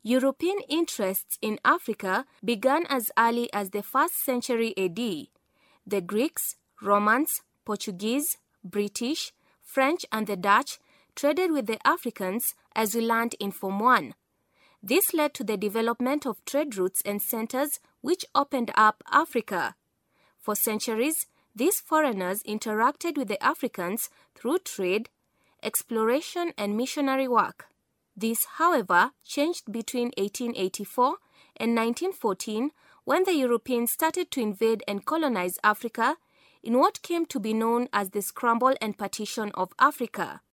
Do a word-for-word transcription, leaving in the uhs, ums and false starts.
European interests in Africa began as early as the first century A D. The Greeks, Romans, Portuguese, British, French, and the Dutch traded with the Africans, as we learned in Form one. This led to the development of trade routes and centers which opened up Africa. For centuries, these foreigners interacted with the Africans through trade, exploration, and missionary work. This, however, changed between eighteen eighty-four and nineteen fourteen when the Europeans started to invade and colonize Africa in what came to be known as the Scramble and Partition of Africa.